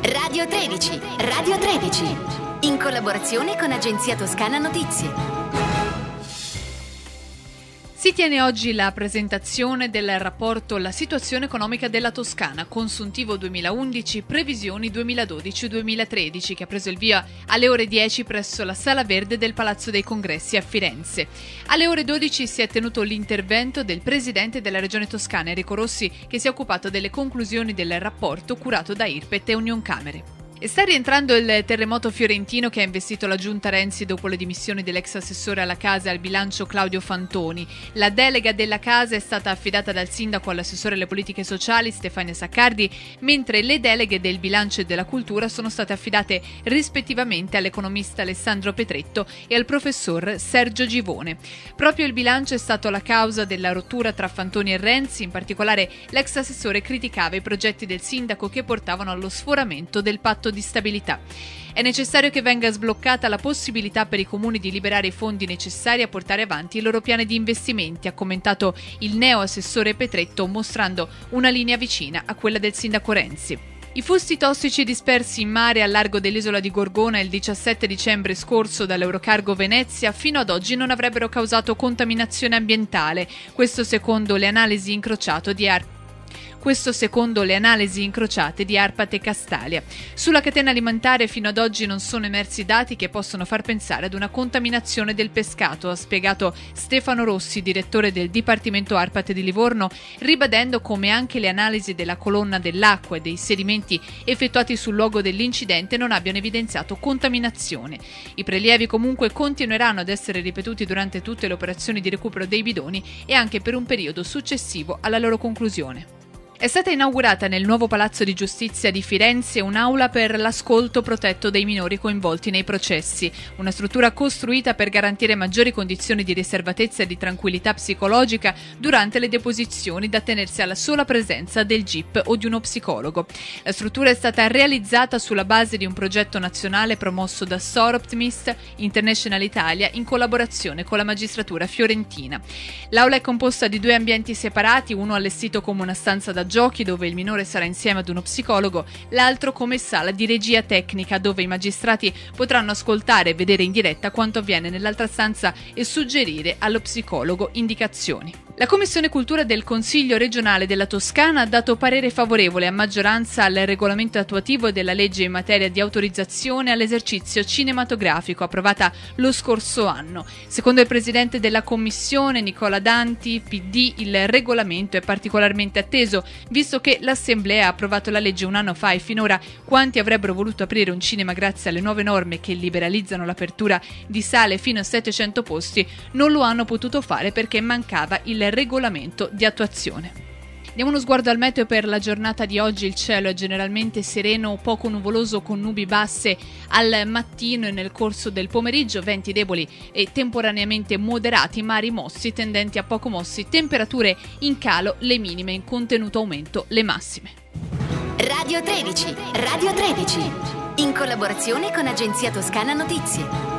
Radio 13, Radio 13, in collaborazione con Agenzia Toscana Notizie. Si tiene oggi la presentazione del rapporto La situazione economica della Toscana, consuntivo 2011, previsioni 2012-2013, che ha preso il via alle ore 10 presso la Sala Verde del Palazzo dei Congressi a Firenze. Alle ore 12 si è tenuto l'intervento del presidente della Regione Toscana, Enrico Rossi, che si è occupato delle conclusioni del rapporto curato da IRPET e Unioncamere. E sta rientrando il terremoto fiorentino che ha investito la giunta Renzi dopo le dimissioni dell'ex assessore alla casa e al bilancio Claudio Fantoni. La delega della casa è stata affidata dal sindaco all'assessore alle politiche sociali Stefania Saccardi, mentre le deleghe del bilancio e della cultura sono state affidate rispettivamente all'economista Alessandro Petretto e al professor Sergio Givone. Proprio il bilancio è stato la causa della rottura tra Fantoni e Renzi, in particolare l'ex assessore criticava i progetti del sindaco che portavano allo sforamento del patto di stabilità. È necessario che venga sbloccata la possibilità per i comuni di liberare i fondi necessari a portare avanti i loro piani di investimenti, ha commentato il neo assessore Petretto, mostrando una linea vicina a quella del sindaco Renzi. I fusti tossici dispersi in mare al largo dell'isola di Gorgona il 17 dicembre scorso dall'Eurocargo Venezia fino ad oggi non avrebbero causato contaminazione ambientale, questo secondo le analisi incrociate di ARPAT e Castalia. Sulla catena alimentare fino ad oggi non sono emersi dati che possono far pensare ad una contaminazione del pescato, ha spiegato Stefano Rossi, direttore del Dipartimento ARPAT di Livorno, ribadendo come anche le analisi della colonna dell'acqua e dei sedimenti effettuati sul luogo dell'incidente non abbiano evidenziato contaminazione. I prelievi comunque continueranno ad essere ripetuti durante tutte le operazioni di recupero dei bidoni e anche per un periodo successivo alla loro conclusione. È stata inaugurata nel nuovo Palazzo di Giustizia di Firenze un'aula per l'ascolto protetto dei minori coinvolti nei processi, una struttura costruita per garantire maggiori condizioni di riservatezza e di tranquillità psicologica durante le deposizioni da tenersi alla sola presenza del GIP o di uno psicologo. La struttura è stata realizzata sulla base di un progetto nazionale promosso da Soroptimist International Italia in collaborazione con la magistratura fiorentina. L'aula è composta di 2 ambienti separati, uno allestito come una stanza da giochi dove il minore sarà insieme ad uno psicologo, l'altro come sala di regia tecnica dove i magistrati potranno ascoltare e vedere in diretta quanto avviene nell'altra stanza e suggerire allo psicologo indicazioni. La Commissione Cultura del Consiglio regionale della Toscana ha dato parere favorevole a maggioranza al regolamento attuativo della legge in materia di autorizzazione all'esercizio cinematografico approvata lo scorso anno. Secondo il presidente della Commissione, Nicola Danti, PD, il regolamento è particolarmente atteso, visto che l'Assemblea ha approvato la legge un anno fa e finora quanti avrebbero voluto aprire un cinema grazie alle nuove norme che liberalizzano l'apertura di sale fino a 700 posti non lo hanno potuto fare perché mancava il regolamento di attuazione. Diamo uno sguardo al meteo per la giornata di oggi. Il cielo è generalmente sereno, poco nuvoloso con nubi basse al mattino e nel corso del pomeriggio, venti deboli e temporaneamente moderati, mari mossi tendenti a poco mossi, temperature in calo, le minime in contenuto aumento, le massime. Radio 13, Radio 13, in collaborazione con Agenzia Toscana Notizie.